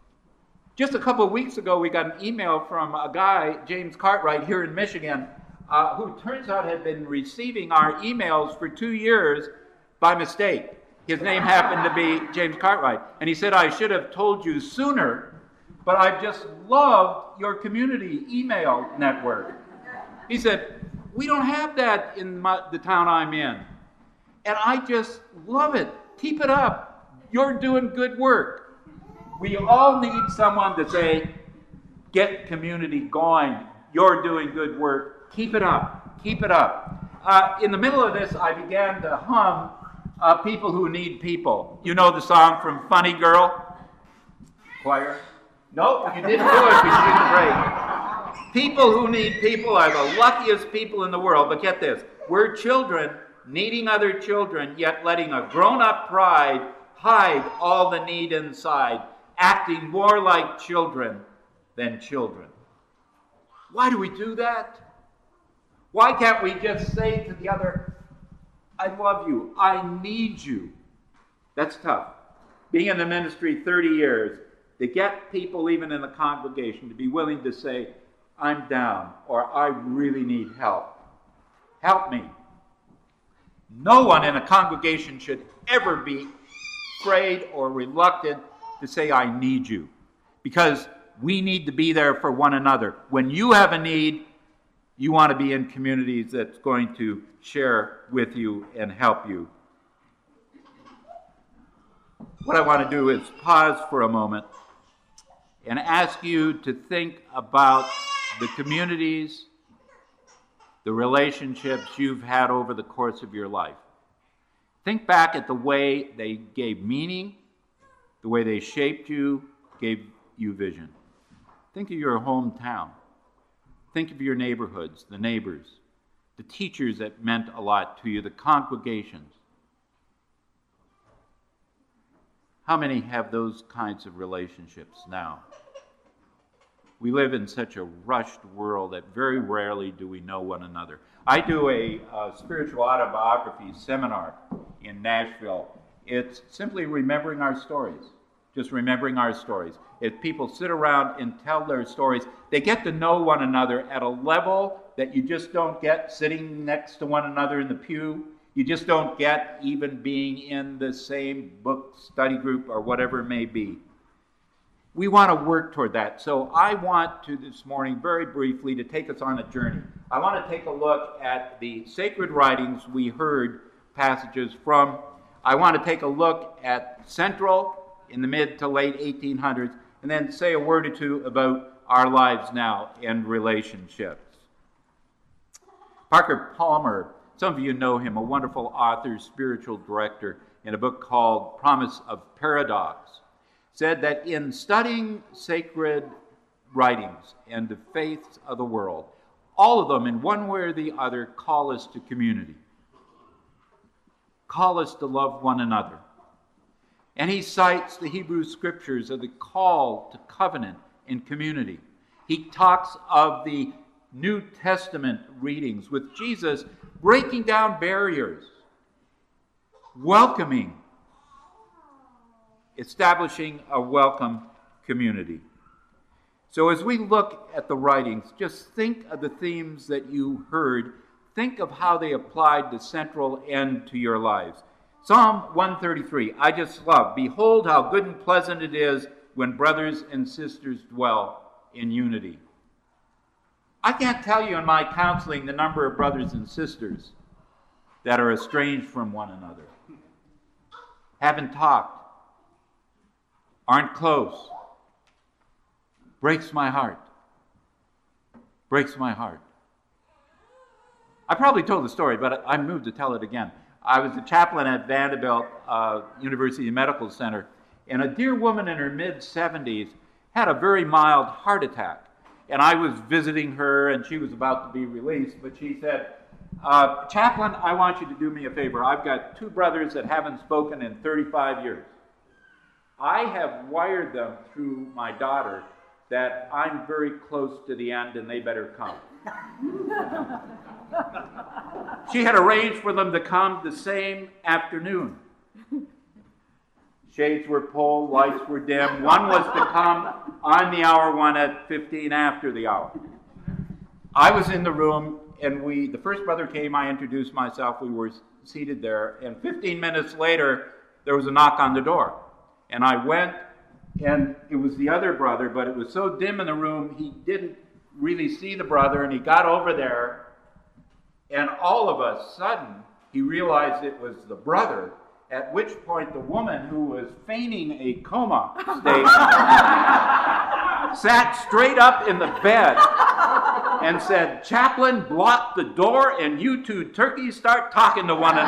Just a couple of weeks ago, we got an email from a guy, James Cartwright, here in Michigan, who turns out had been receiving our emails for 2 years by mistake. His name happened to be James Cartwright. And he said, I should have told you sooner, but I just love your community email network. He said, we don't have that in the town I'm in. And I just love it. Keep it up. You're doing good work. We all need someone to say, get community going. You're doing good work. Keep it up. Keep it up. In the middle of this, I began to hum People Who Need People. You know the song from Funny Girl? Choir? Nope, you didn't do it because you didn't break. People who need people are the luckiest people in the world. But get this, we're children needing other children, yet letting a grown-up pride hide all the need inside, acting more like children than children. Why do we do that? Why can't we just say to the other, I love you, I need you? That's tough. Being in the ministry 30 years, to get people even in the congregation to be willing to say, I'm down, or I really need help. Help me. No one in a congregation should ever be afraid or reluctant to say, I need you. Because we need to be there for one another. When you have a need, you want to be in communities that's going to share with you and help you. What I want to do is pause for a moment and ask you to think about the communities, the relationships you've had over the course of your life. Think back at the way they gave meaning, the way they shaped you, gave you vision. Think of your hometown. Think of your neighborhoods, the neighbors, the teachers that meant a lot to you, the congregations. How many have those kinds of relationships now? We live in such a rushed world that very rarely do we know one another. I do a spiritual autobiography seminar in Nashville. It's simply remembering our stories, just remembering our stories. If people sit around and tell their stories, they get to know one another at a level that you just don't get sitting next to one another in the pew. You just don't get even being in the same book study group or whatever it may be. We want to work toward that. So I want to this morning, very briefly, to take us on a journey. I want to take a look at the sacred writings we heard passages from. I want to take a look at Central in the mid to late 1800s, and then say a word or two about our lives now and relationships. Parker Palmer, some of you know him, a wonderful author, spiritual director, in a book called Promise of Paradox, said that in studying sacred writings and the faiths of the world, all of them, in one way or the other, call us to community. Call us to love one another. And he cites the Hebrew Scriptures of the call to covenant and community. He talks of the New Testament readings with Jesus breaking down barriers, welcoming, establishing a welcome community. So as we look at the writings, just think of the themes that you heard. Think of how they applied to Central and to your lives. Psalm 133, I just love. Behold how good and pleasant it is when brothers and sisters dwell in unity. I can't tell you in my counseling the number of brothers and sisters that are estranged from one another, haven't talked, aren't close. Breaks my heart. Breaks my heart. I probably told the story, but I'm moved to tell it again. I was a chaplain at Vanderbilt University Medical Center, and a dear woman in her mid-70s had a very mild heart attack. And I was visiting her, and she was about to be released, but she said, Chaplain, I want you to do me a favor. I've got two brothers that haven't spoken in 35 years. I have wired them through my daughter that I'm very close to the end and they better come. She had arranged for them to come the same afternoon. Shades were pulled, lights were dim. One was to come on the hour, one at 15 after the hour. I was in the room, and the first brother came, I introduced myself, we were seated there, and 15 minutes later, there was a knock on the door. And I went, and it was the other brother, but it was so dim in the room, he didn't really see the brother, and he got over there, and all of a sudden, he realized it was the brother, at which point the woman who was feigning a coma state sat straight up in the bed and said, Chaplain, block the door, and you two turkeys start talking to one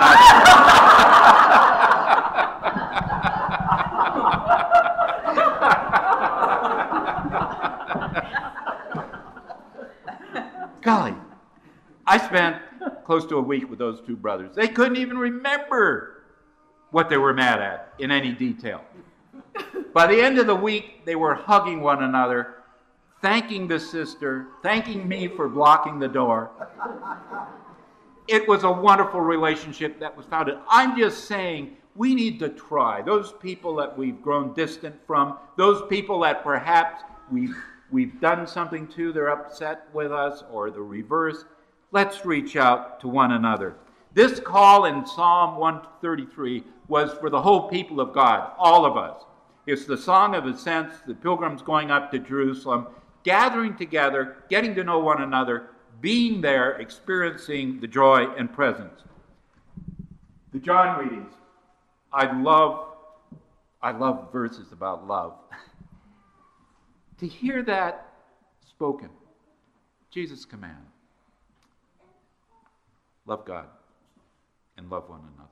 another. close to a week with those two brothers. They couldn't even remember what they were mad at in any detail. By the end of the week, they were hugging one another, thanking the sister, thanking me for blocking the door. It was a wonderful relationship that was founded. I'm just saying, we need to try. Those people that we've grown distant from, those people that perhaps we've done something to, they're upset with us, or the reverse, let's reach out to one another. This call in Psalm 133 was for the whole people of God, all of us. It's the song of ascents, the pilgrims going up to Jerusalem, gathering together, getting to know one another, being there, experiencing the joy and presence. The John readings. I love verses about love. To hear that spoken, Jesus' command, love God and love one another.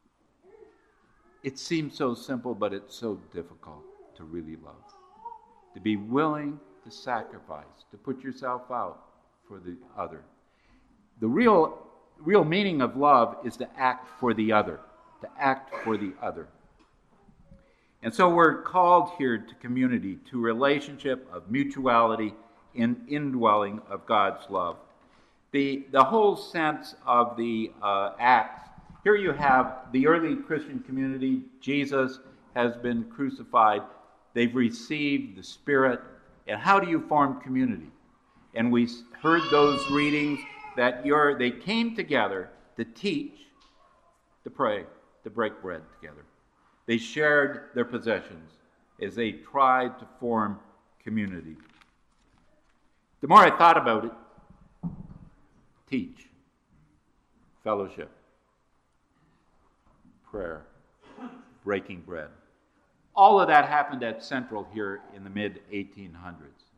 It seems so simple, but it's so difficult to really love. To be willing to sacrifice, to put yourself out for the other. The real meaning of love is to act for the other. To act for the other. And so we're called here to community, to relationship of mutuality and indwelling of God's love. The whole sense of the Acts, here you have the early Christian community. Jesus has been crucified. They've received the Spirit. And how do you form community? And we heard those readings that they came together to teach, to pray, to break bread together. They shared their possessions as they tried to form community. The more I thought about it, teach, fellowship, prayer, breaking bread. All of that happened at Central here in the mid-1800s.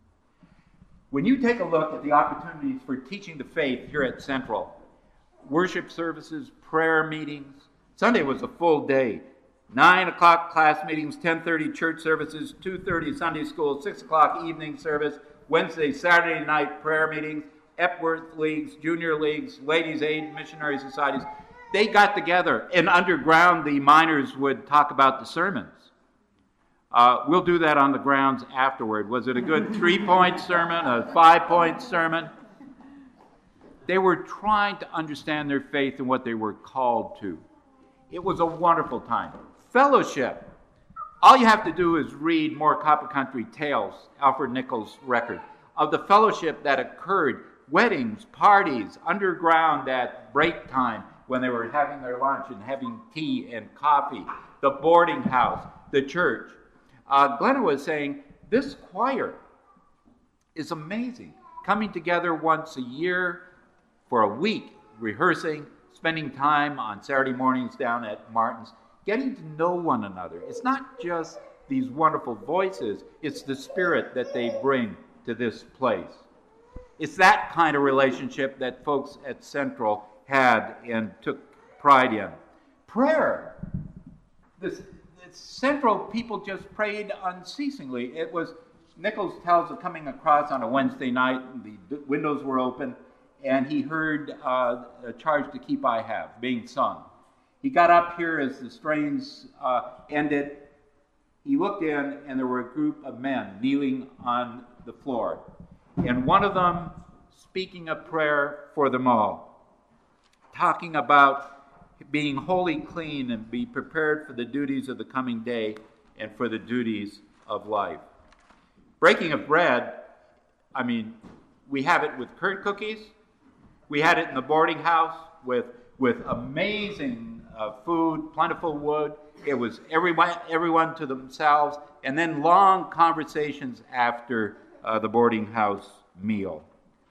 When you take a look at the opportunities for teaching the faith here at Central, worship services, prayer meetings, Sunday was a full day. 9 o'clock class meetings, 10:30 church services, 2:30 Sunday school, 6 o'clock evening service, Wednesday, Saturday night prayer meetings, Epworth leagues, junior leagues, ladies' aid, missionary societies. They got together, and underground the miners would talk about the sermons. We'll do that on the grounds afterward. Was it a good 3-point sermon, a 5-point sermon? They were trying to understand their faith and what they were called to. It was a wonderful time. Fellowship. All you have to do is read More Copper Country Tales, Alfred Nichols' record, of the fellowship that occurred, weddings, parties, underground at break time when they were having their lunch and having tea and coffee, the boarding house, the church. Glenna was saying, this choir is amazing. Coming together once a year for a week, rehearsing, spending time on Saturday mornings down at Martin's, getting to know one another. It's not just these wonderful voices, it's the spirit that they bring to this place. It's that kind of relationship that folks at Central had and took pride in. Prayer. This Central people just prayed unceasingly. It was, Nichols tells of coming across on a Wednesday night, the windows were open, and he heard a charge to keep I have being sung. He got up here as the strains ended. He looked in, and there were a group of men kneeling on the floor, and one of them speaking a prayer for them all, talking about being wholly clean and be prepared for the duties of the coming day and for the duties of life. Breaking of bread, I mean, we have it with curd cookies. We had it in the boarding house with amazing food, plentiful wood. It was everyone to themselves, and then long conversations after the boarding house meal.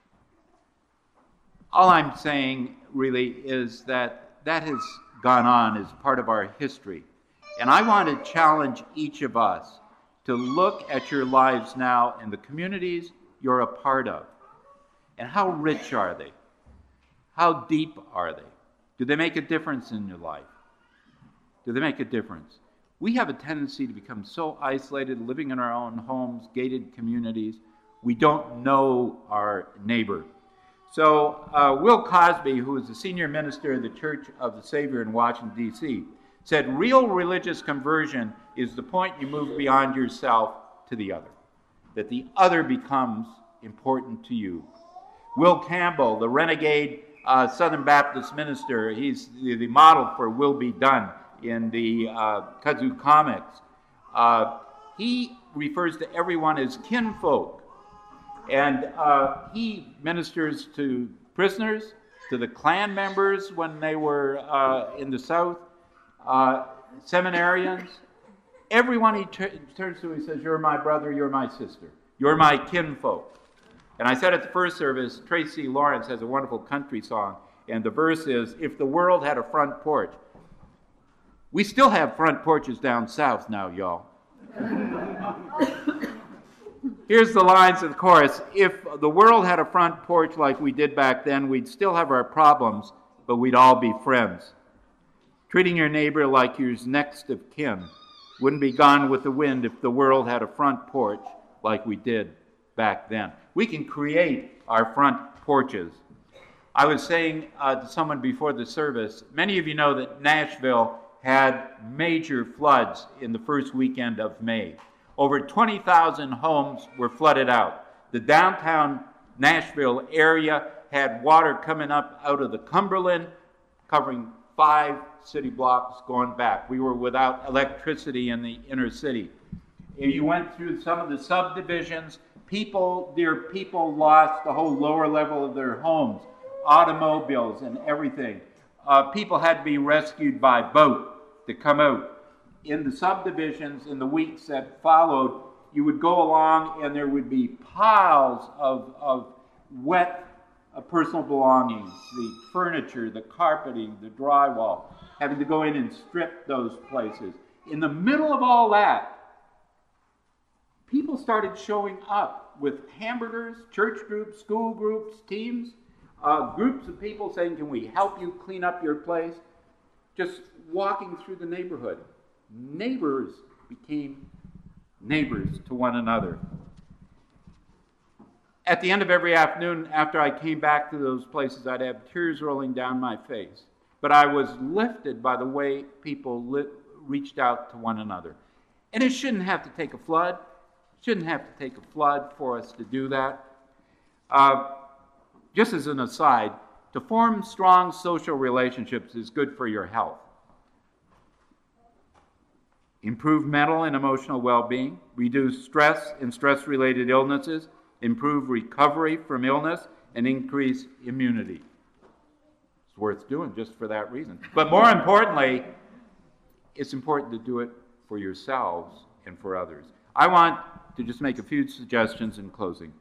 All I'm saying really is that has gone on as part of our history. And I want to challenge each of us to look at your lives now and the communities you're a part of. And how rich are they? How deep are they? Do they make a difference in your life? Do they make a difference? We have a tendency to become so isolated, living in our own homes, gated communities. We don't know our neighbor. So Will Cosby, who is the senior minister of the Church of the Savior in Washington, D.C., said, real religious conversion is the point you move beyond yourself to the other, that the other becomes important to you. Will Campbell, the renegade Southern Baptist minister, he's the model for Will Be Done in the Kudzu comics. He refers to everyone as kinfolk. And he ministers to prisoners, to the Klan members when they were in the South, seminarians. Everyone he turns to, he says, you're my brother, you're my sister, you're my kinfolk. And I said at the first service, Tracy Lawrence has a wonderful country song, and the verse is, if the world had a front porch. We still have front porches down south now, y'all. Here's the lines of the chorus. If the world had a front porch like we did back then, we'd still have our problems, but we'd all be friends. Treating your neighbor like yours next of kin wouldn't be gone with the wind if the world had a front porch like we did back then. We can create our front porches. I was saying to someone before the service, many of you know that Nashville had major floods in the first weekend of May. Over 20,000 homes were flooded out. The downtown Nashville area had water coming up out of the Cumberland, covering 5 city blocks going back. We were without electricity in the inner city. If you went through some of the subdivisions, dear people lost the whole lower level of their homes, automobiles and everything. People had to be rescued by boat to come out. In the subdivisions, in the weeks that followed, you would go along and there would be piles of wet personal belongings, the furniture, the carpeting, the drywall, having to go in and strip those places. In the middle of all that, people started showing up with hamburgers, church groups, school groups, teams, groups of people saying, can we help you clean up your place? Just walking through the neighborhood. Neighbors became neighbors to one another. At the end of every afternoon, after I came back to those places, I'd have tears rolling down my face. But I was lifted by the way people reached out to one another. And it shouldn't have to take a flood. It shouldn't have to take a flood for us to do that. Just as an aside, to form strong social relationships is good for your health. Improve mental and emotional well-being, reduce stress and stress-related illnesses, improve recovery from illness, and increase immunity. It's worth doing just for that reason. But more importantly, it's important to do it for yourselves and for others. I want to just make a few suggestions in closing.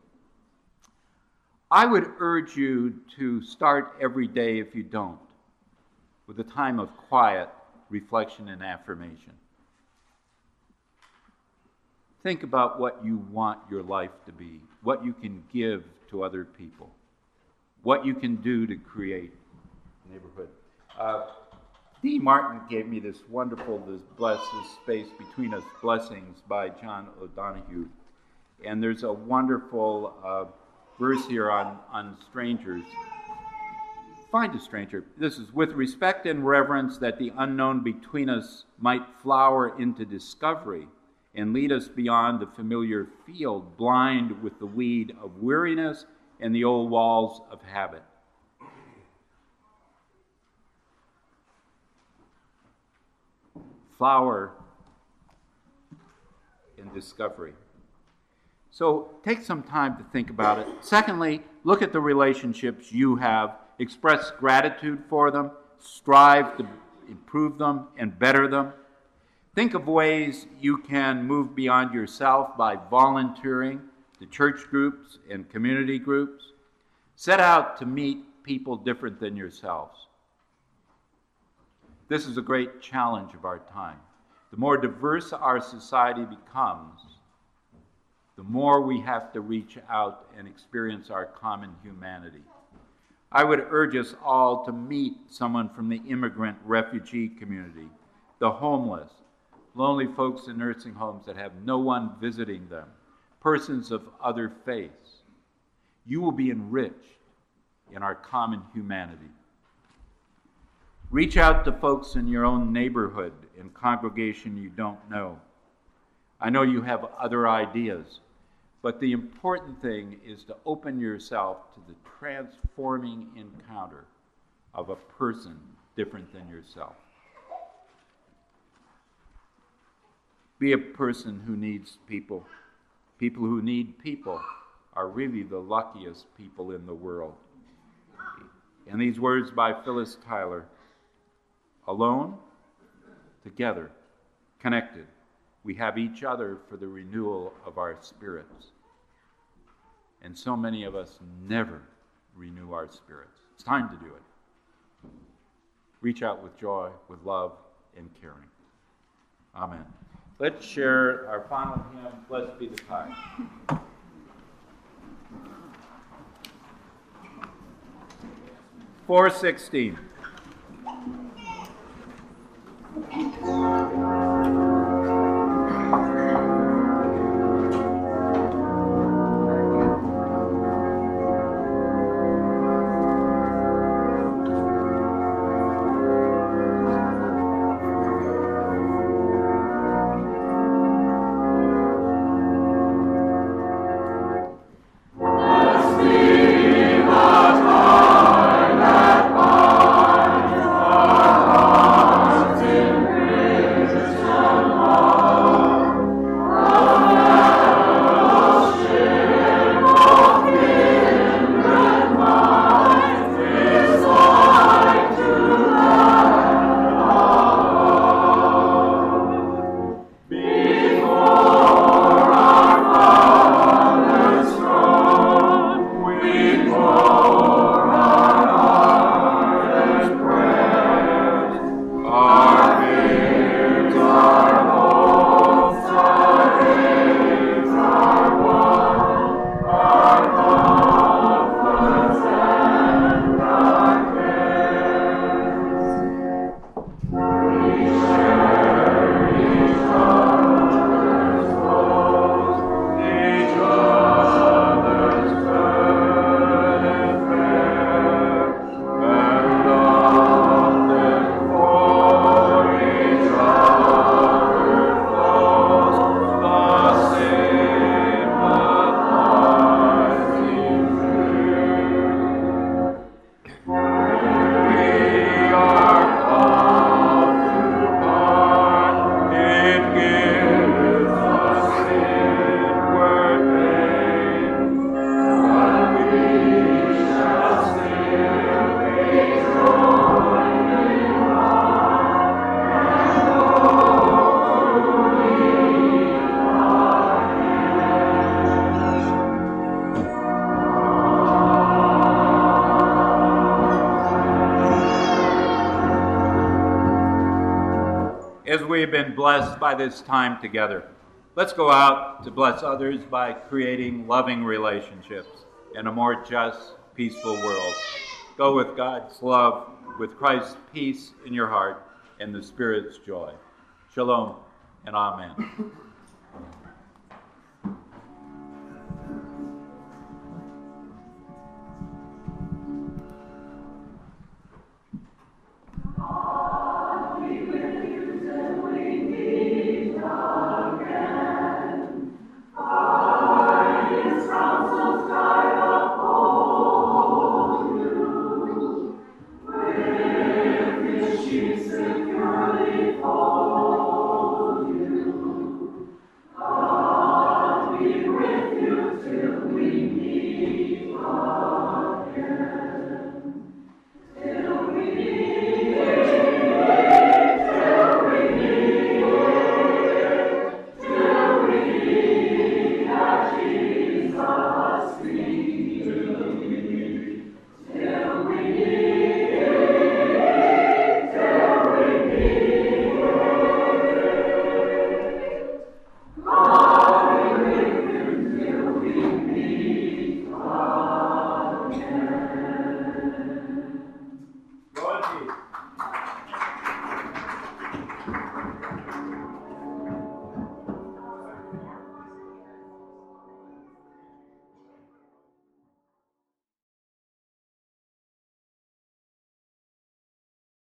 I would urge you to start every day, if you don't, with a time of quiet reflection and affirmation. Think about what you want your life to be, what you can give to other people, what you can do to create a neighborhood. D. Martin gave me this wonderful, this Bless This Space Between Us Blessings by John O'Donohue. And there's a wonderful verse here on strangers. Find a stranger. This is, with respect and reverence that the unknown between us might flower into discovery and lead us beyond the familiar field, blind with the weed of weariness and the old walls of habit. Flower in discovery. So take some time to think about it. Secondly, look at the relationships you have. Express gratitude for them. Strive to improve them and better them. Think of ways you can move beyond yourself by volunteering to church groups and community groups. Set out to meet people different than yourselves. This is a great challenge of our time. The more diverse our society becomes, the more we have to reach out and experience our common humanity. I would urge us all to meet someone from the immigrant refugee community, the homeless, lonely folks in nursing homes that have no one visiting them, persons of other faiths. You will be enriched in our common humanity. Reach out to folks in your own neighborhood and congregation you don't know. I know you have other ideas, but the important thing is to open yourself to the transforming encounter of a person different than yourself. Be a person who needs people. People who need people are really the luckiest people in the world. And these words by Phyllis Tyler, alone, together, connected, we have each other for the renewal of our spirits. And so many of us never renew our spirits. It's time to do it. Reach out with joy, with love, and caring. Amen. Let's share our final hymn, Blessed Be the Tie. 416. As we have been blessed by this time together, let's go out to bless others by creating loving relationships in a more just, peaceful world. Go with God's love, with Christ's peace in your heart, and the Spirit's joy. Shalom and amen.